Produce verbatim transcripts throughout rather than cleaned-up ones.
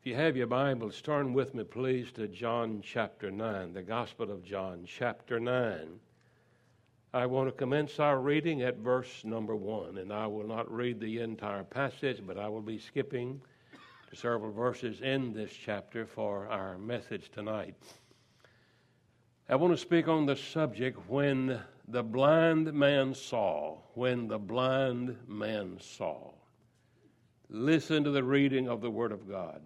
If you have your Bibles, turn with me, please, to John chapter nine, the Gospel of John chapter nine. I want to commence our reading at verse number one, and I will not read the entire passage, but I will be skipping to several verses in this chapter for our message tonight. I want to speak on the subject, when the blind man saw, when the blind man saw. Listen to the reading of the Word of God.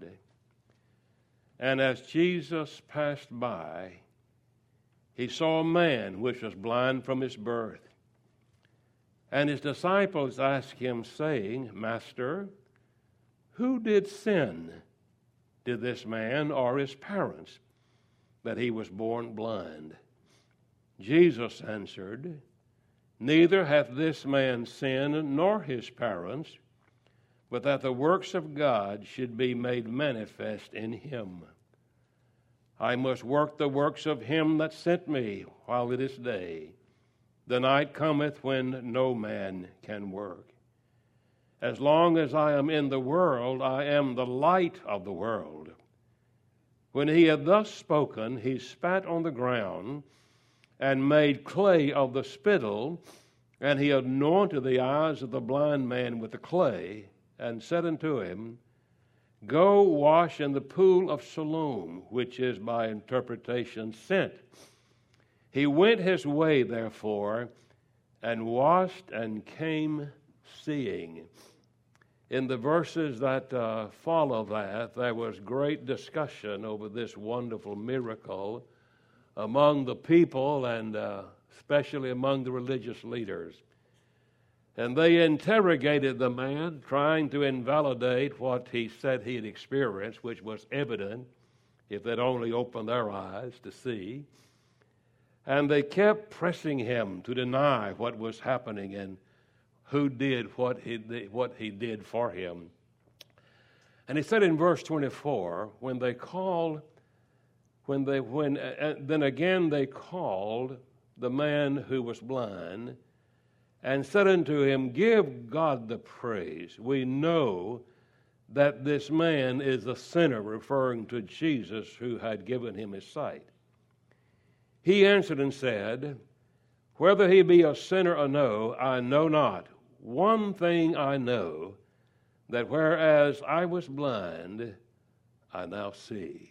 And as Jesus passed by, he saw a man which was blind from his birth. And his disciples asked him, saying, Master, who did sin? Did this man or his parents, that he was born blind? Jesus answered, Neither hath this man sinned nor his parents, but that the works of God should be made manifest in him. I must work the works of him that sent me while it is day. The night cometh when no man can work. As long as I am in the world, I am the light of the world. When he had thus spoken, he spat on the ground and made clay of the spittle, and he anointed the eyes of the blind man with the clay, and said unto him, Go wash in the pool of Siloam, which is by interpretation sent. He went his way, therefore, and washed and came seeing. In the verses that uh, follow that, there was great discussion over this wonderful miracle among the people and uh, especially among the religious leaders. And they interrogated the man, trying to invalidate what he said he had experienced, which was evident if they'd only opened their eyes to see. And they kept pressing him to deny what was happening and who did what he, what he did for him. And he said in verse twenty-four, when they called, when they, when, uh, then again they called the man who was blind, and said unto him, Give God the praise. We know that this man is a sinner, referring to Jesus who had given him his sight. He answered and said, Whether he be a sinner or no, I know not. One thing I know, that whereas I was blind, I now see.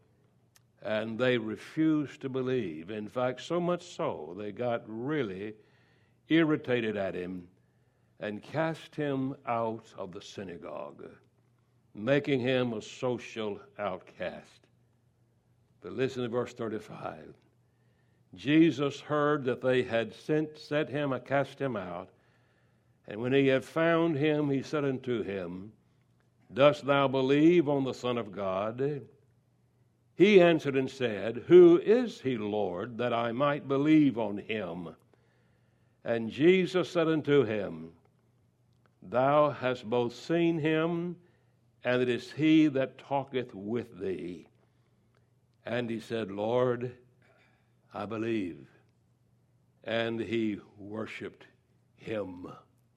And they refused to believe. In fact, so much so, they got really irritated at him and cast him out of the synagogue, making him a social outcast. But listen to verse thirty-five. Jesus heard that they had sent, set him and cast him out, and when he had found him, he said unto him, Dost thou believe on the Son of God? He answered and said, Who is he, Lord, that I might believe on him? And Jesus said unto him, Thou hast both seen him, and it is he that talketh with thee. And he said, Lord, I believe. And he worshipped him.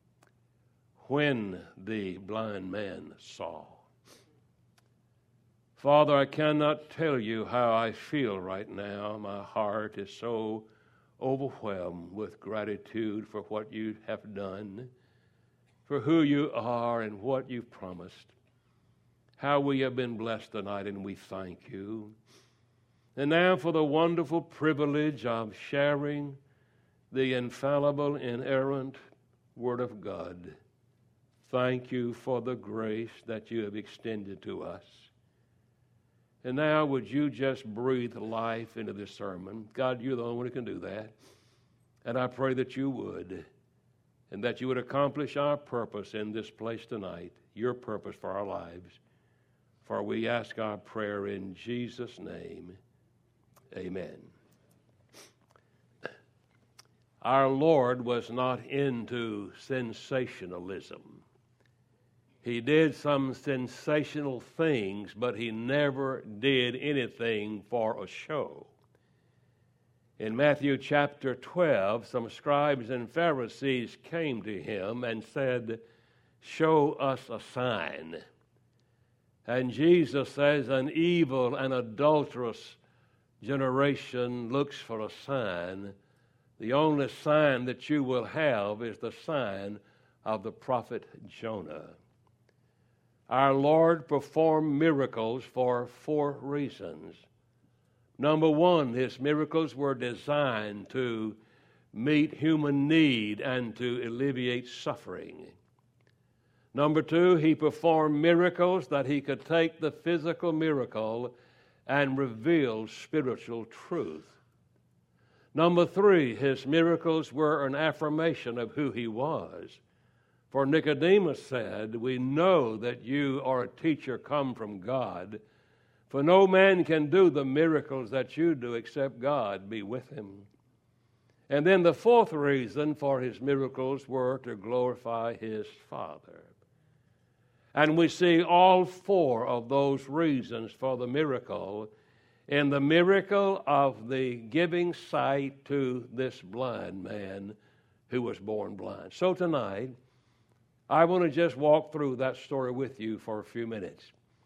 When the blind man saw. Father, I cannot tell you how I feel right now. My heart is so overwhelmed with gratitude for what you have done, for who you are and what you've promised. How we have been blessed tonight, and we thank you. And now for the wonderful privilege of sharing the infallible, inerrant Word of God. Thank you for the grace that you have extended to us. And now would you just breathe life into this sermon? God, you're the only one who can do that. And I pray that you would, and that you would accomplish our purpose in this place tonight, your purpose for our lives. For we ask our prayer in Jesus' name. Amen. Our Lord was not into sensationalism. He did some sensational things, but he never did anything for a show. In Matthew chapter twelve, some scribes and Pharisees came to him and said, Show us a sign. And Jesus says, an evil and adulterous generation looks for a sign. The only sign that you will have is the sign of the prophet Jonah. Our Lord performed miracles for four reasons. Number one, his miracles were designed to meet human need and to alleviate suffering. Number two, he performed miracles that he could take the physical miracle and reveal spiritual truth. Number three, his miracles were an affirmation of who he was. For Nicodemus said, we know that you are a teacher come from God, for no man can do the miracles that you do except God be with him. And then the fourth reason for his miracles were to glorify his Father. And we see all four of those reasons for the miracle in the miracle of the giving sight to this blind man who was born blind. So tonight, I want to just walk through that story with you for a few minutes.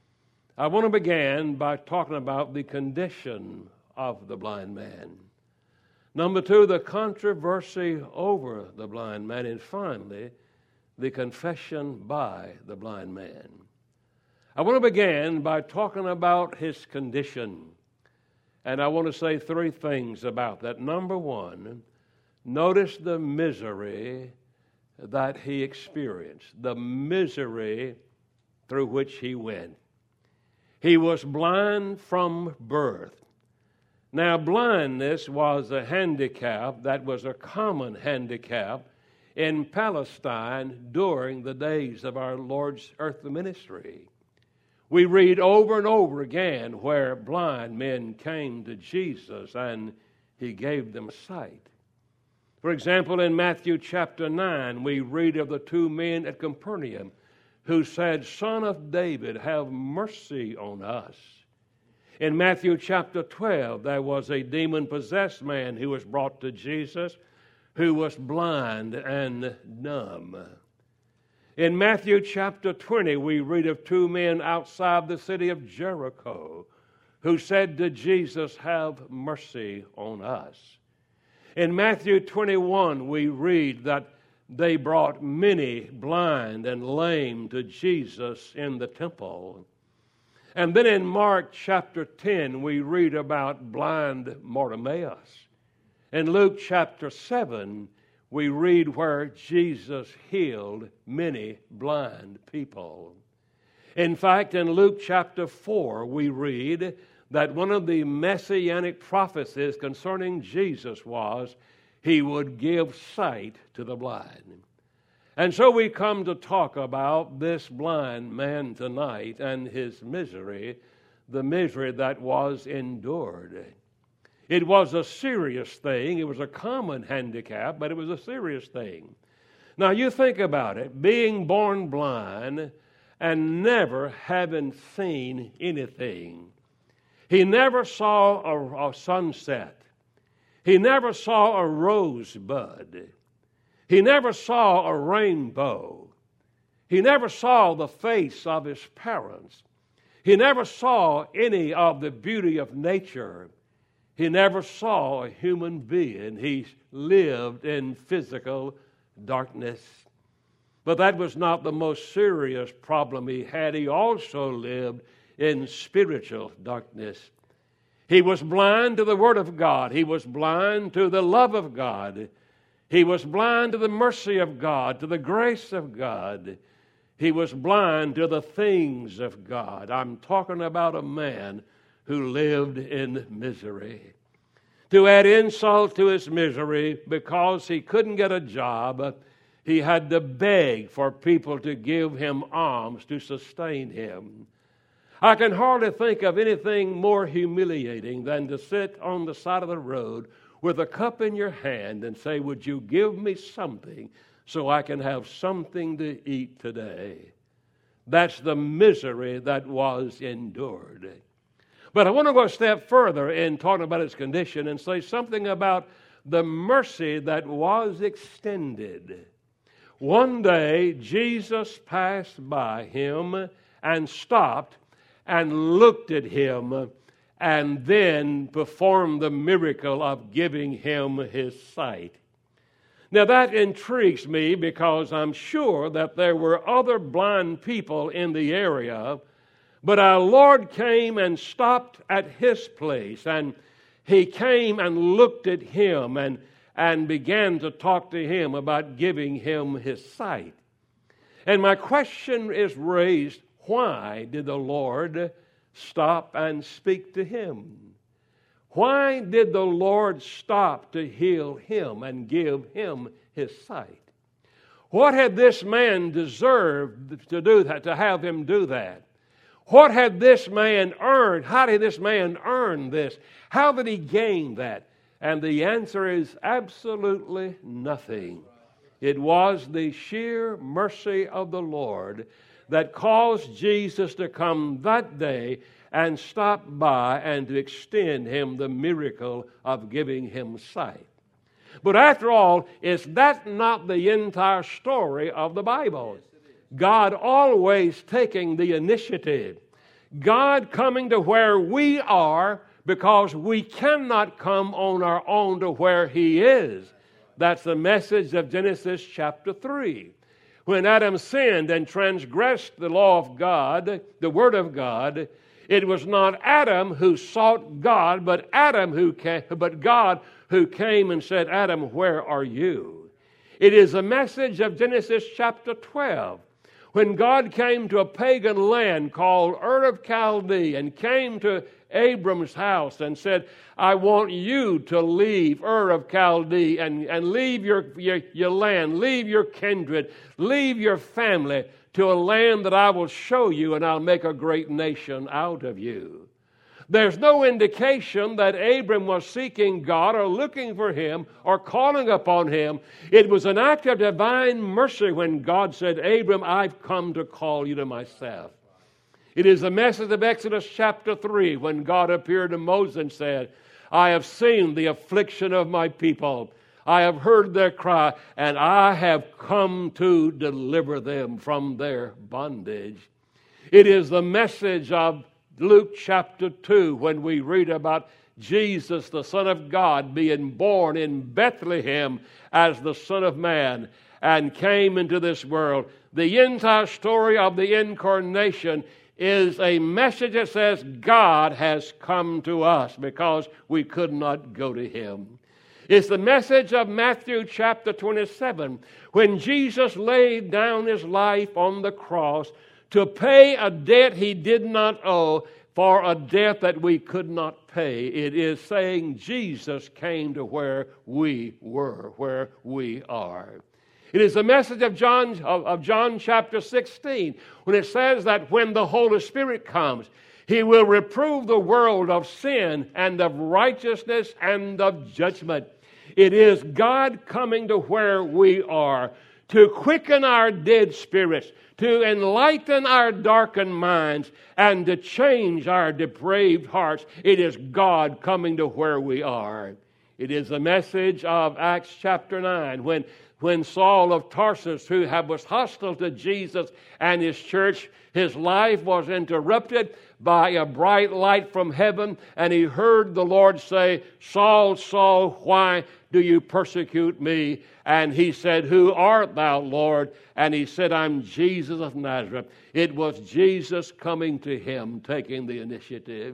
I want to begin by talking about the condition of the blind man. Number two, the controversy over the blind man. And finally, the confession by the blind man. I want to begin by talking about his condition. And I want to say three things about that. Number one, notice the misery that he experienced, the misery through which he went. He was blind from birth. Now, blindness was a handicap that was a common handicap in Palestine during the days of our Lord's earthly ministry. We read over and over again where blind men came to Jesus and he gave them sight. For example, in Matthew chapter nine, we read of the two men at Capernaum who said, Son of David, have mercy on us. In Matthew chapter twelve, there was a demon-possessed man who was brought to Jesus who was blind and numb. In Matthew chapter twenty, we read of two men outside the city of Jericho who said to Jesus, have mercy on us. In Matthew twenty-one, we read that they brought many blind and lame to Jesus in the temple. And then in Mark chapter ten, we read about blind Bartimaeus. In Luke chapter seven, we read where Jesus healed many blind people. In fact, in Luke chapter four, we read that one of the messianic prophecies concerning Jesus was he would give sight to the blind. And so we come to talk about this blind man tonight and his misery, the misery that was endured. It was a serious thing. It was a common handicap, but it was a serious thing. Now you think about it, being born blind and never having seen anything. He never saw a, a sunset. He never saw a rosebud. He never saw a rainbow. He never saw the face of his parents. He never saw any of the beauty of nature. He never saw a human being. He lived in physical darkness. But that was not the most serious problem he had. He also lived in spiritual darkness. He was blind to the Word of God. He was blind to the love of God. He was blind to the mercy of God, to the grace of God. He was blind to the things of God. I'm talking about a man who lived in misery. To add insult to his misery, because he couldn't get a job, he had to beg for people to give him alms to sustain him. I can hardly think of anything more humiliating than to sit on the side of the road with a cup in your hand and say, would you give me something so I can have something to eat today? That's the misery that was endured. But I want to go a step further in talking about his condition and say something about the mercy that was extended. One day, Jesus passed by him and stopped and looked at him and then performed the miracle of giving him his sight. Now that intrigues me because I'm sure that there were other blind people in the area, but our Lord came and stopped at his place, and he came and looked at him and, and began to talk to him about giving him his sight. And my question is raised, why did the Lord stop and speak to him? Why did the Lord stop to heal him and give him his sight? What had this man deserved to do that, to have him do that? What had this man earned? How did this man earn this? How did he gain that? And the answer is absolutely nothing. It was the sheer mercy of the Lord that caused Jesus to come that day and stop by and to extend him the miracle of giving him sight. But after all, is that not the entire story of the Bible? God always taking the initiative. God coming to where we are because we cannot come on our own to where he is. That's the message of Genesis chapter three. When Adam sinned and transgressed the law of God, the word of God, it was not Adam who sought God, but Adam who came, but God who came and said, Adam, where are you? It is a message of Genesis chapter twelve. When God came to a pagan land called Ur of Chaldee and came to Abram's house and said, I want you to leave Ur of Chaldee and, and leave your, your, your land, leave your kindred, leave your family to a land that I will show you, and I'll make a great nation out of you. There's no indication that Abram was seeking God or looking for him or calling upon him. It was an act of divine mercy when God said, Abram, I've come to call you to myself. It is the message of Exodus chapter three when God appeared to Moses and said, I have seen the affliction of my people. I have heard their cry, and I have come to deliver them from their bondage. It is the message of Luke chapter two when we read about Jesus, the Son of God, being born in Bethlehem as the Son of Man and came into this world. The entire story of the incarnation is a message that says God has come to us because we could not go to him. It's the message of Matthew chapter twenty-seven when Jesus laid down his life on the cross to pay a debt he did not owe for a debt that we could not pay. It is saying Jesus came to where we were, where we are. It is the message of John, of, of John chapter sixteen when it says that when the Holy Spirit comes, he will reprove the world of sin and of righteousness and of judgment. It is God coming to where we are to quicken our dead spirits, to enlighten our darkened minds, and to change our depraved hearts. It is God coming to where we are. It is the message of Acts chapter nine when When Saul of Tarsus, who was hostile to Jesus and his church, his life was interrupted by a bright light from heaven, and he heard the Lord say, Saul, Saul, why do you persecute me? And he said, who art thou, Lord? And he said, I'm Jesus of Nazareth. It was Jesus coming to him, taking the initiative.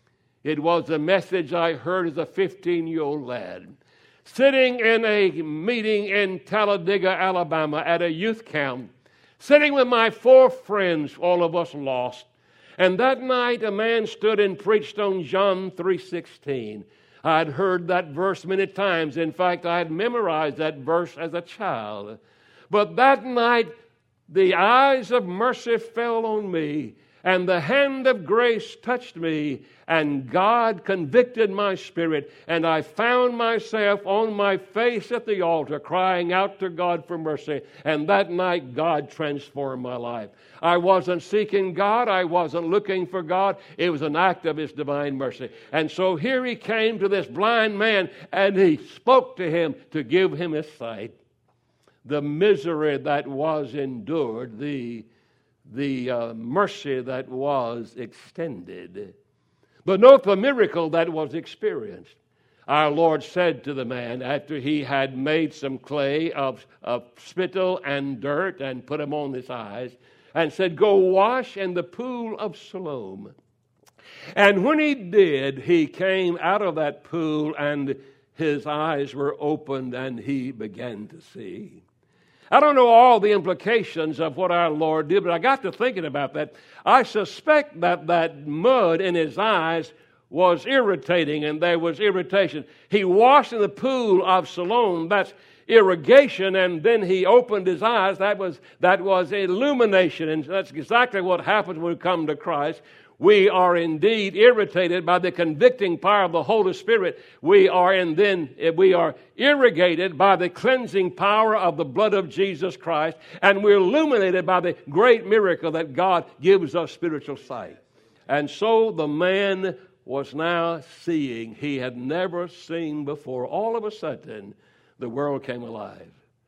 It was the message I heard as a fifteen-year-old lad, sitting in a meeting in Talladega, Alabama at a youth camp, sitting with my four friends, all of us lost. And that night a man stood and preached on John three sixteen. I'd heard that verse many times. In fact, I had memorized that verse as a child. But that night the eyes of mercy fell on me, and the hand of grace touched me, and God convicted my spirit, and I found myself on my face at the altar crying out to God for mercy. And that night God transformed my life. I wasn't seeking God. I wasn't looking for God. It was an act of his divine mercy. And so here he came to this blind man, and he spoke to him to give him his sight. The misery that was endured, the the uh, mercy that was extended. But note the miracle that was experienced. Our Lord said to the man, after he had made some clay of, of spittle and dirt and put them on his eyes, and said, "Go wash in the pool of Siloam." And when he did, he came out of that pool, and his eyes were opened, and he began to see. I don't know all the implications of what our Lord did, but I got to thinking about that. I suspect that that mud in his eyes was irritating, and there was irritation. He washed in the pool of Siloam. That's irrigation, and then he opened his eyes. That was that was illumination, and that's exactly what happens when we come to Christ. We are indeed irritated by the convicting power of the Holy Spirit. We are, and then we are irrigated by the cleansing power of the blood of Jesus Christ, and we're illuminated by the great miracle that God gives us spiritual sight. And so the man was now seeing he had never seen before. All of a sudden, the world came alive.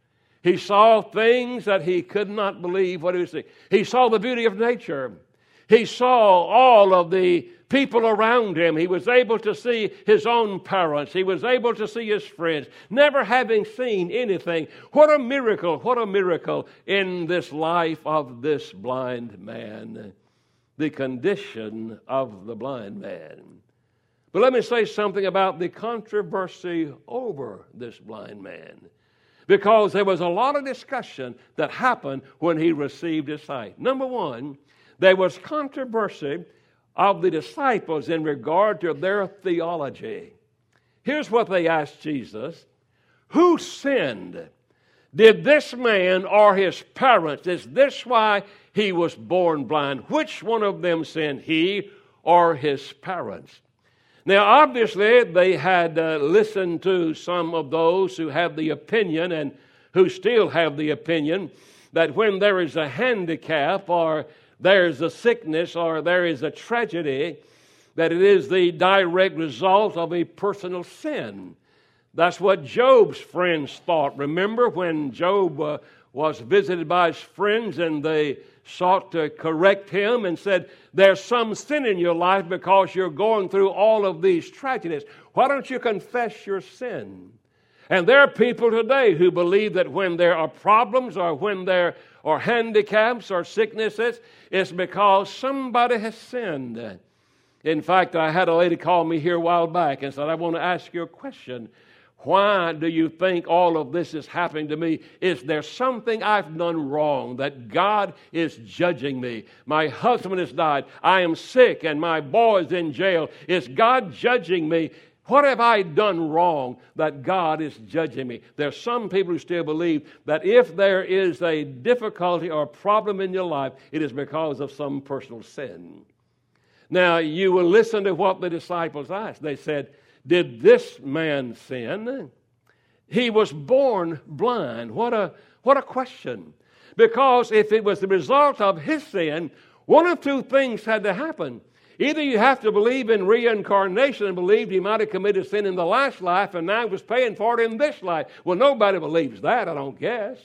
He saw things that he could not believe what he was seeing. He saw the beauty of nature. He saw all of the people around him. He was able to see his own parents. He was able to see his friends, never having seen anything. What a miracle, what a miracle in this life of this blind man. The condition of the blind man. But let me say something about the controversy over this blind man, because there was a lot of discussion that happened when he received his sight. Number one, there was controversy of the disciples in regard to their theology. Here's what they asked Jesus: who sinned? Did this man or his parents? Is this why he was born blind? Which one of them sinned, he or his parents? Now, obviously, they had uh, listened to some of those who have the opinion, and who still have the opinion, that when there is a handicap, or there is a sickness, or there is a tragedy, that it is the direct result of a personal sin. That's what Job's friends thought. Remember when Job uh, was visited by his friends, and they sought to correct him and said, "There's some sin in your life because you're going through all of these tragedies. Why don't you confess your sin?" And there are people today who believe that when there are problems, or when there are handicaps or sicknesses, it's because somebody has sinned. In fact, I had a lady call me here a while back and said, "I want to ask you a question. Why do you think all of this is happening to me? Is there something I've done wrong that God is judging me? My husband has died. I am sick, and my boy is in jail. Is God judging me? What have I done wrong that God is judging me?" There are some people who still believe that if there is a difficulty or problem in your life, it is because of some personal sin. Now, you will listen to what the disciples asked. They said, "Did this man sin?" He was born blind. What a, what a question. Because if it was the result of his sin, one of two things had to happen. Either you have to believe in reincarnation and believe he might have committed sin in the last life and now he was paying for it in this life. Well, nobody believes that, I don't guess.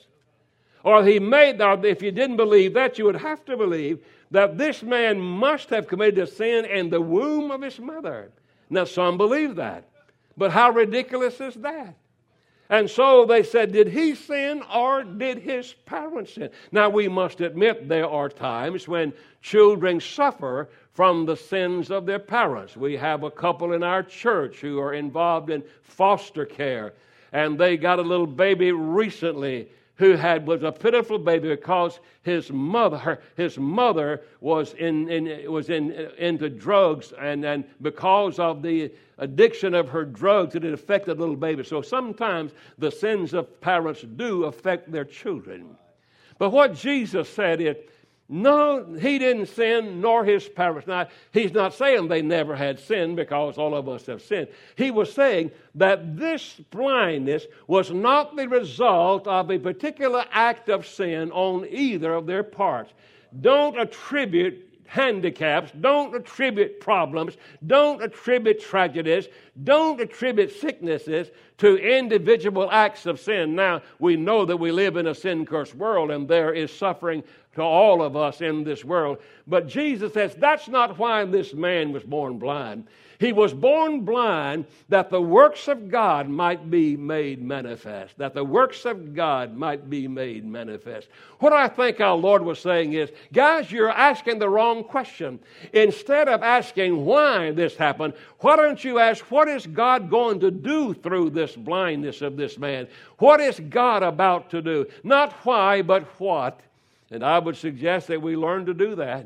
Or he made, or if you didn't believe that, you would have to believe that this man must have committed a sin in the womb of his mother. Now, some believe that. But how ridiculous is that? And so they said, did he sin or did his parents sin? Now, we must admit there are times when children suffer from the sins of their parents. We have a couple in our church who are involved in foster care, and they got a little baby recently who had was a pitiful baby because his mother her, his mother was in, in was in into drugs, and, and because of the addiction of her drugs, it had affected the little baby. So sometimes the sins of parents do affect their children. But what Jesus said is, no, he didn't sin, nor his parents. Now, he's not saying they never had sin, because all of us have sinned. He was saying that this blindness was not the result of a particular act of sin on either of their parts. Don't attribute handicaps, don't attribute problems, don't attribute tragedies, don't attribute sicknesses to individual acts of sin. Now, we know that we live in a sin-cursed world, and there is suffering to all of us in this world. But Jesus says that's not why this man was born blind. He was born blind that the works of God might be made manifest. That the works of God might be made manifest. What I think our Lord was saying is, guys, you're asking the wrong question. Instead of asking why this happened, why don't you ask, what is God going to do through this blindness of this man? What is God about to do? Not why, but what. And I would suggest that we learn to do that.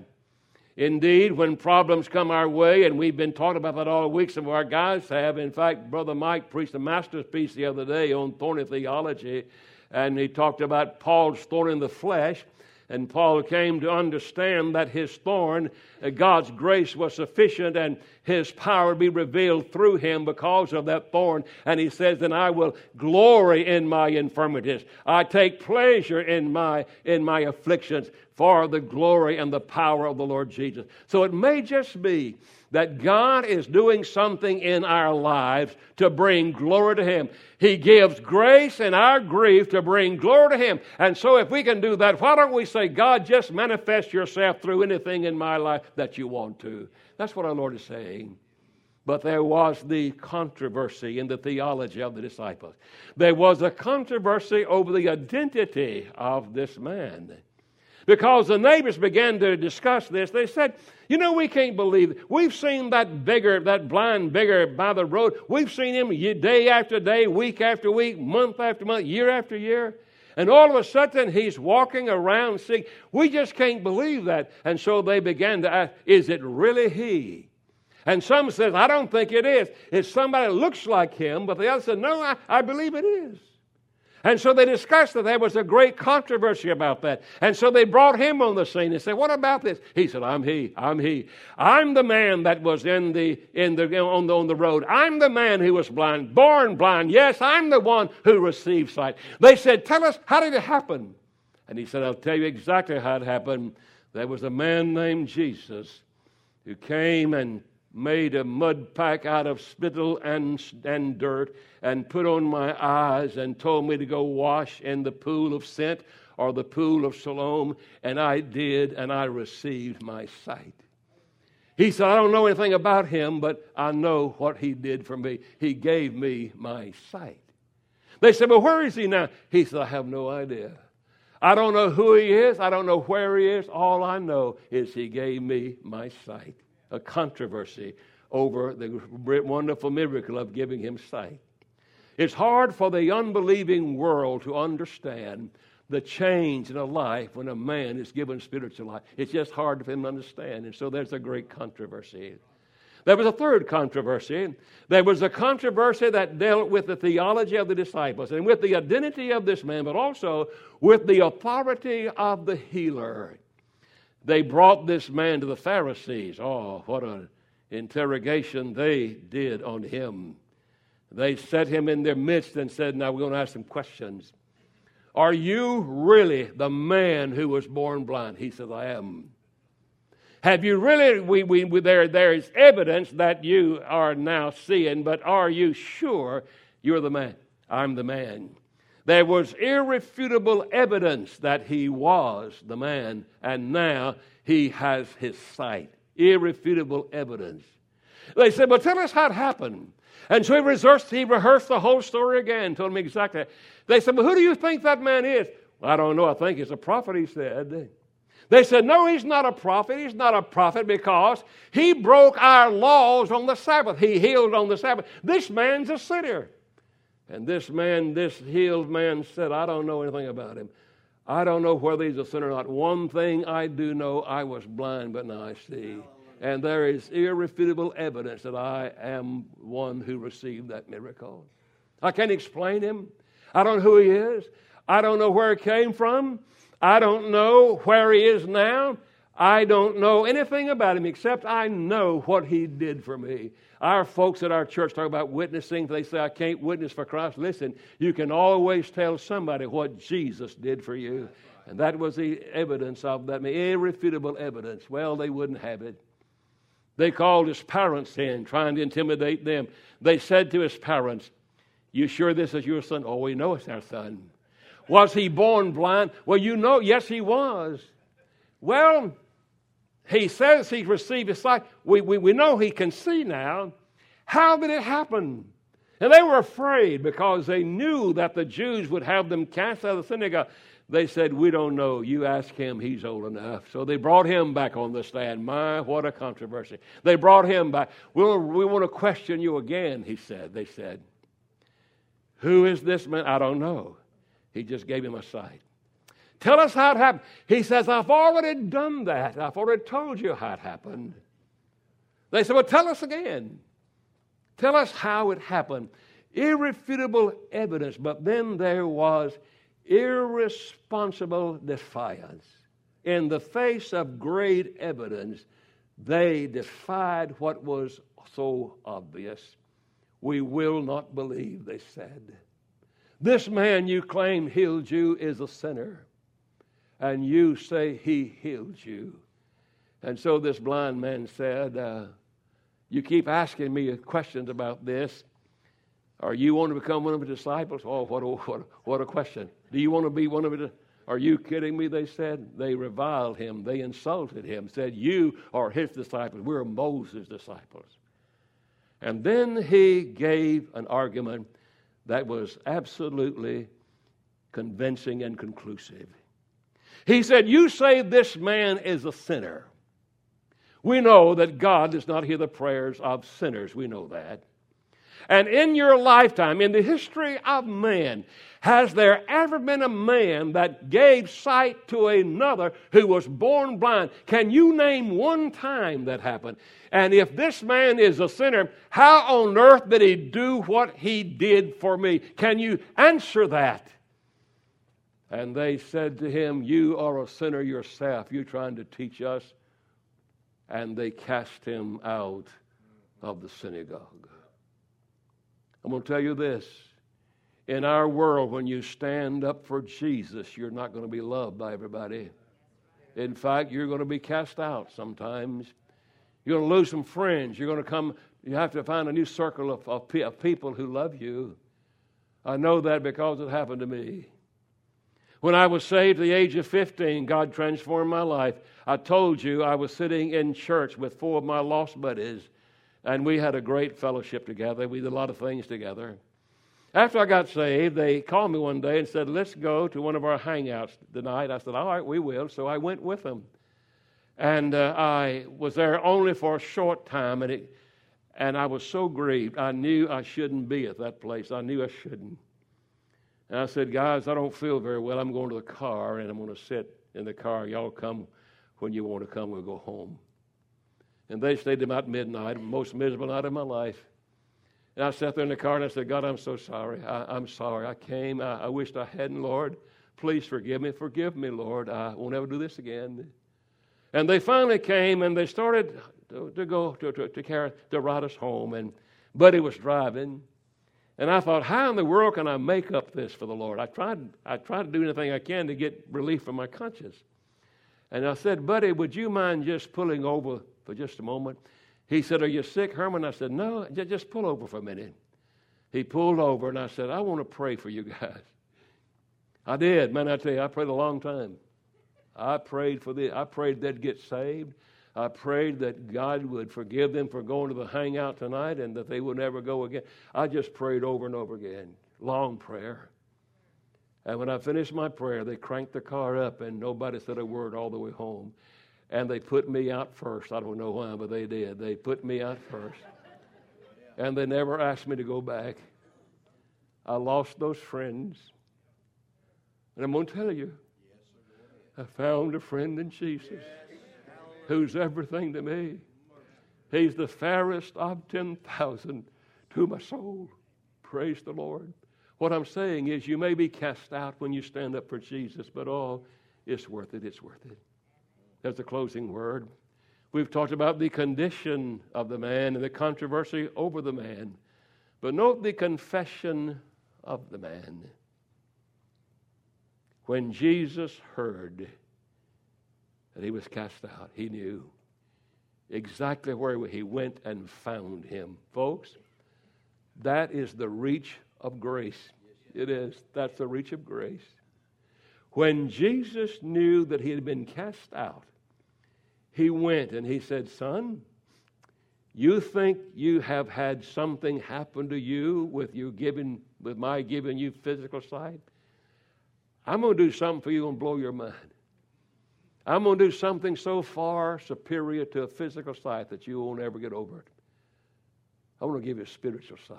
Indeed, when problems come our way, and we've been talking about that all week, some of our guys have. In fact, Brother Mike preached a masterpiece the other day on thorny theology, and he talked about Paul's thorn in the flesh. And Paul came to understand that his thorn, uh, God's grace was sufficient and his power would be revealed through him because of that thorn. And he says, then I will glory in my infirmities. I take pleasure in my, in my afflictions for the glory and the power of the Lord Jesus. So it may just be that God is doing something in our lives to bring glory to Him. He gives grace in our grief to bring glory to Him. And so if we can do that, why don't we say, God, just manifest yourself through anything in my life that you want to. That's what our Lord is saying. But there was the controversy in the theology of the disciples. There was a controversy over the identity of this man. Because the neighbors began to discuss this. They said, you know, we can't believe it. We've seen that beggar, that blind beggar by the road. We've seen him day after day, week after week, month after month, year after year. And all of a sudden, he's walking around sick. We just can't believe that. And so they began to ask, is it really he? And some says, I don't think it is. It's somebody that looks like him. But the other said, no, I, I believe it is. And so they discussed that there was a great controversy about that. And so they brought him on the scene and said, what about this? He said, I'm he, I'm he. I'm the man that was in the, in the, on, the, on the road. I'm the man who was blind, born blind. Yes, I'm the one who received sight. They said, tell us, how did it happen? And he said, I'll tell you exactly how it happened. There was a man named Jesus who came and made a mud pack out of spittle and, and dirt and put on my eyes and told me to go wash in the pool of Scent or the pool of Siloam, and I did, and I received my sight. He said, I don't know anything about him, but I know what he did for me. He gave me my sight. They said, well, where is he now? He said, I have no idea. I don't know who he is. I don't know where he is. All I know is he gave me my sight. A controversy over the wonderful miracle of giving him sight. It's hard for the unbelieving world to understand the change in a life when a man is given spiritual life. It's just hard for them to understand. And so there's a great controversy. There was a third controversy. There was a controversy that dealt with the theology of the disciples and with the identity of this man, but also with the authority of the healer. They brought this man to the Pharisees. Oh, what an interrogation they did on him. They set him in their midst and said, now we're going to ask some questions. Are you really the man who was born blind? He said, I am. Have you really, we, we, we, there, there is evidence that you are now seeing, but are you sure you're the man? I'm the man. There was irrefutable evidence that he was the man, and now he has his sight. Irrefutable evidence. They said, well, tell us how it happened. And so he rehearsed, he rehearsed the whole story again, told me exactly. They said, well, who do you think that man is? Well, I don't know. I think he's a prophet, he said. They said, no, he's not a prophet. He's not a prophet because he broke our laws on the Sabbath. He healed on the Sabbath. This man's a sinner. And this man, this healed man said, I don't know anything about him. I don't know whether he's a sinner or not. One thing I do know, I was blind, but now I see. And there is irrefutable evidence that I am one who received that miracle. I can't explain him. I don't know who he is. I don't know where he came from. I don't know where he is now. I don't know anything about him except I know what he did for me. Our folks at our church talk about witnessing. They say, I can't witness for Christ. Listen, you can always tell somebody what Jesus did for you. And that was the evidence of that, irrefutable evidence. Well, they wouldn't have it. They called his parents in, trying to intimidate them. They said to his parents, you sure this is your son? Oh, we know it's our son. Was he born blind? Well, you know, yes, he was. Well, he says he received his sight. We, we, we know he can see now. How did it happen? And they were afraid because they knew that the Jews would have them cast out of the synagogue. They said, we don't know. You ask him. He's old enough. So they brought him back on the stand. My, what a controversy. They brought him back. We'll, we want to question you again, he said. They said, who is this man? I don't know. He just gave him a sight. Tell us how it happened. He says, I've already done that. I've already told you how it happened. They said, well, tell us again. Tell us how it happened. Irrefutable evidence. But then there was irresponsible defiance. In the face of great evidence, they defied what was so obvious. We will not believe, they said. This man you claim healed you is a sinner, and you say he healed you. And so this blind man said, uh, you keep asking me questions about this. Are you want to become one of the disciples? Oh, what a, what a, what a question. Do you want to be one of the? Are you kidding me, they said. They reviled him. They insulted him, said, you are his disciples. We're Moses' disciples. And then he gave an argument that was absolutely convincing and conclusive. He said, you say this man is a sinner. We know that God does not hear the prayers of sinners. We know that. And in your lifetime, in the history of man, has there ever been a man that gave sight to another who was born blind? Can you name one time that happened? And if this man is a sinner, how on earth did he do what he did for me? Can you answer that? And they said to him, you are a sinner yourself. You're trying to teach us. And they cast him out of the synagogue. I'm going to tell you this. In our world, when you stand up for Jesus, you're not going to be loved by everybody. In fact, you're going to be cast out sometimes. You're going to lose some friends. You're going to come, you have to find a new circle of, of, of people who love you. I know that because it happened to me. When I was saved at the age of fifteen, God transformed my life. I told you I was sitting in church with four of my lost buddies, and we had a great fellowship together. We did a lot of things together. After I got saved, they called me one day and said, let's go to one of our hangouts tonight. I said, all right, we will. So I went with them. And uh, I was there only for a short time, and, it, and I was so grieved. I knew I shouldn't be at that place. I knew I shouldn't. And I said, guys, I don't feel very well. I'm going to the car, and I'm going to sit in the car. Y'all come when you want to come. We'll go home. And they stayed about midnight, most miserable night of my life. And I sat there in the car, and I said, God, I'm so sorry. I, I'm sorry. I came. I, I wished I hadn't, Lord. Please forgive me. Forgive me, Lord. I won't ever do this again. And they finally came, and they started to, to go to, to, to, carry, to ride us home. And Buddy was driving. And I thought, how in the world can I make up this for the Lord? I tried, I tried to do anything I can to get relief from my conscience. And I said, Buddy, would you mind just pulling over for just a moment? He said, are you sick, Herman? I said, no, just pull over for a minute. He pulled over, and I said, I want to pray for you guys. I did. Man, I tell you, I prayed a long time. I prayed for the, I prayed they'd get saved. I prayed that God would forgive them for going to the hangout tonight and that they would never go again. I just prayed over and over again. Long prayer. And when I finished my prayer, they cranked the car up, and nobody said a word all the way home. And they put me out first. I don't know why, but they did. They put me out first. And they never asked me to go back. I lost those friends. And I'm going to tell you, I found a friend in Jesus who's everything to me. He's the fairest of ten thousand to my soul. Praise the Lord. What I'm saying is you may be cast out when you stand up for Jesus, but oh, it's worth it. It's worth it. That's the closing word. We've talked about the condition of the man and the controversy over the man. But note the confession of the man. When Jesus heard that he was cast out, he knew exactly where he went and found him. Folks, that is the reach of grace. It is. That's the reach of grace. When Jesus knew that he had been cast out, he went and he said, son, you think you have had something happen to you with you giving, with my giving you physical sight? I'm going to do something for you and blow your mind. I'm going to do something so far superior to a physical sight that you won't ever get over it. I want to give you spiritual sight.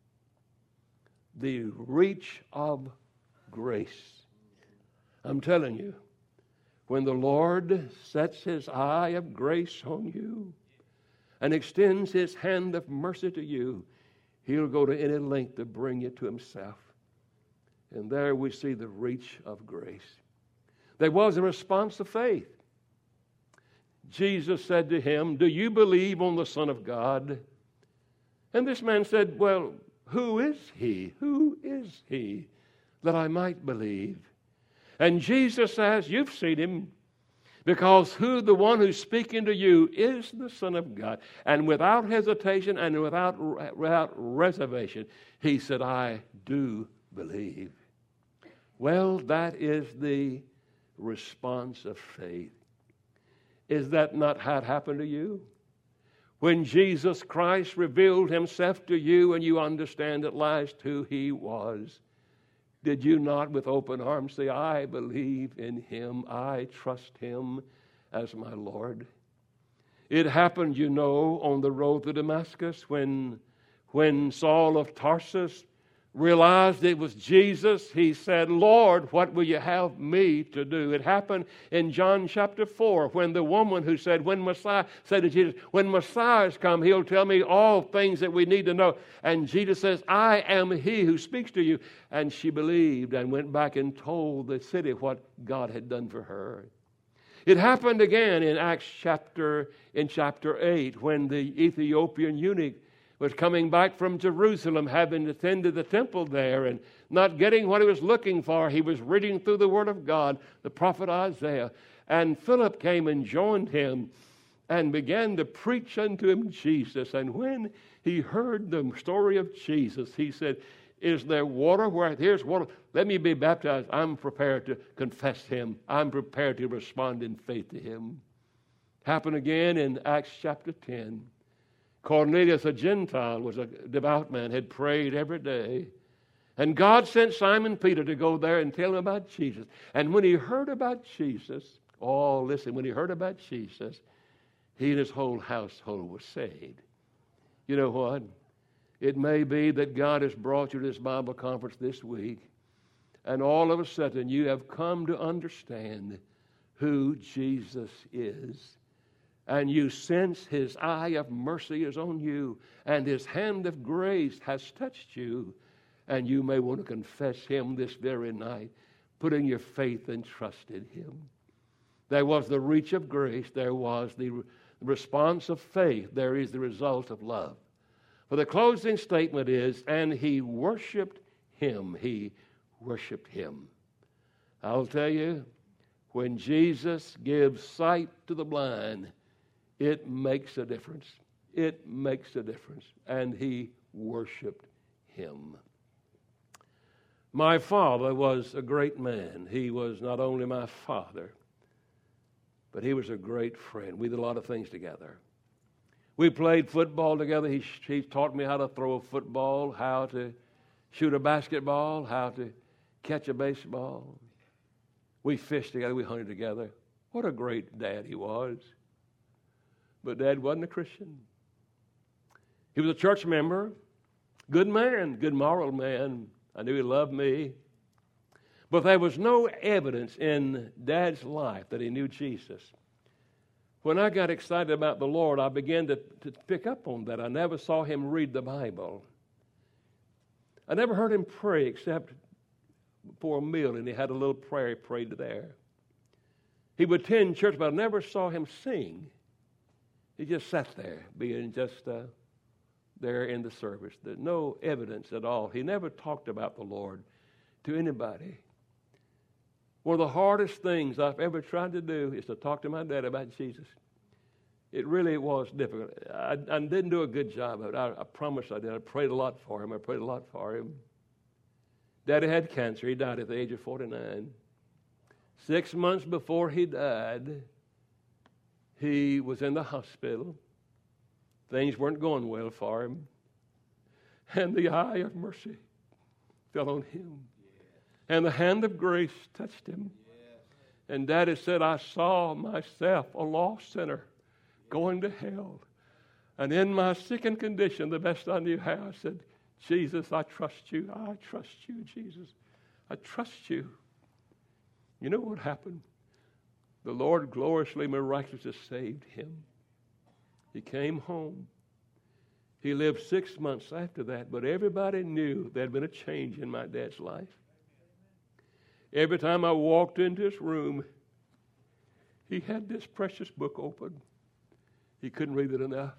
The reach of grace. I'm telling you, when the Lord sets his eye of grace on you and extends his hand of mercy to you, he'll go to any length to bring you to himself. And there we see the reach of grace. There was a response of faith. Jesus said to him, do you believe on the Son of God? And this man said, well, who is he? Who is he that I might believe? And Jesus says, you've seen him, because who the one who's speaking to you is the Son of God. And without hesitation and without, without reservation, he said, I do believe. Well, that is the response of faith. Is that not how it happened to you? When Jesus Christ revealed himself to you and you understand at last who he was, did you not with open arms say, I believe in him, I trust him as my Lord? It happened, you know, on the road to Damascus when, when Saul of Tarsus realized it was Jesus. He said, Lord, what will you have me to do? It happened in John chapter four when the woman who said, when Messiah, said to Jesus, when Messiah has come, he'll tell me all things that we need to know. And Jesus says, I am he who speaks to you. And she believed and went back and told the city what God had done for her. It happened again in Acts chapter, in chapter eight when the Ethiopian eunuch was coming back from Jerusalem, having attended the temple there and not getting what he was looking for. He was reading through the Word of God, the prophet Isaiah. And Philip came and joined him and began to preach unto him Jesus. And when he heard the story of Jesus, he said, is there water where here's water? Let me be baptized. I'm prepared to confess him. I'm prepared to respond in faith to him. Happened again in Acts chapter ten. Cornelius, a Gentile, was a devout man, had prayed every day. And God sent Simon Peter to go there and tell him about Jesus. And when he heard about Jesus, oh, listen, when he heard about Jesus, he and his whole household were saved. You know what? It may be that God has brought you to this Bible conference this week, and all of a sudden you have come to understand who Jesus is. And you sense his eye of mercy is on you, and his hand of grace has touched you, and you may want to confess him this very night, putting your faith and trust in him. There was the reach of grace. There was the re- response of faith. There is the result of love. For the closing statement is, and he worshiped him. He worshiped him. I'll tell you, when Jesus gives sight to the blind, it makes a difference. It makes a difference. And he worshiped him. My father was a great man. He was not only my father, but he was a great friend. We did a lot of things together. We played football together. He, he taught me how to throw a football, how to shoot a basketball, how to catch a baseball. We fished together. We hunted together. What a great dad he was. But Dad wasn't a Christian. He was a church member, good man, good moral man. I knew he loved me. But there was no evidence in Dad's life that he knew Jesus. When I got excited about the Lord, I began to, to pick up on that. I never saw him read the Bible. I never heard him pray except before a meal, and he had a little prayer he prayed there. He would attend church, but I never saw him sing. He just sat there, being just uh, there in the service. There's no evidence at all. He never talked about the Lord to anybody. One of the hardest things I've ever tried to do is to talk to my dad about Jesus. It really was difficult. I, I didn't do a good job of it. I, I promise I did. I prayed a lot for him. I prayed a lot for him. Daddy had cancer. He died at the age of forty-nine. Six months before he died, He was in the hospital. Things weren't going well for him. And the eye of mercy fell on him. And the hand of grace touched him. And Daddy said, I saw myself, a lost sinner, going to hell. And in my sickened condition, the best I knew how, I said, Jesus, I trust you. I trust you, Jesus. I trust you. You know what happened? The Lord gloriously, miraculously saved him. He came home. He lived six months after that, but everybody knew there had been a change in my dad's life. Every time I walked into his room, he had this precious book open. He couldn't read it enough.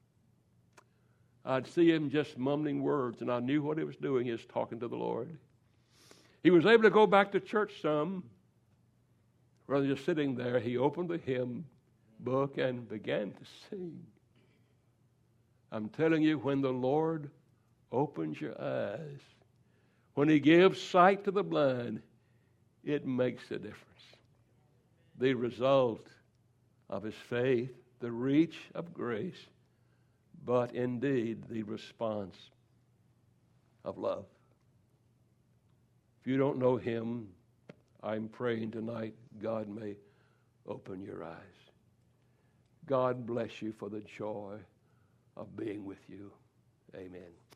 I'd see him just mumbling words, and I knew what he was doing. He was talking to the Lord. He was able to go back to church some. Rather than just sitting there, he opened the hymn book and began to sing. I'm telling you, when the Lord opens your eyes, when he gives sight to the blind, it makes a difference. The result of his faith, the reach of grace, but indeed the response of love. If you don't know him, I'm praying tonight God may open your eyes. God bless you for the joy of being with you. Amen.